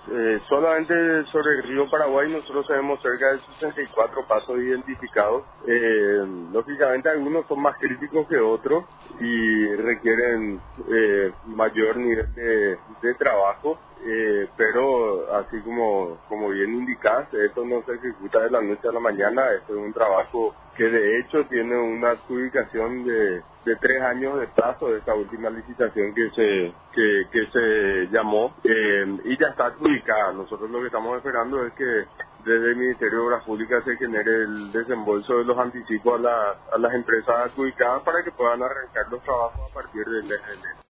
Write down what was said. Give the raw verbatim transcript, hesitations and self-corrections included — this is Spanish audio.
Eh, solamente sobre el río Paraguay nosotros tenemos cerca de sesenta y cuatro pasos identificados. Eh, lógicamente algunos son más críticos que otros y requieren eh, mayor nivel de, de trabajo, eh, pero así como, como bien indicás, esto no se ejecuta de la noche a la mañana. Esto es un trabajo que de hecho tiene una adjudicación de, de tres años de plazo de esta última licitación que se que, que se llamó, eh, y ya está adjudicada. Nosotros lo que estamos esperando es que desde el Ministerio de Obras Públicas se genere el desembolso de los anticipos a, la, a las empresas adjudicadas para que puedan arrancar los trabajos a partir del mes de enero.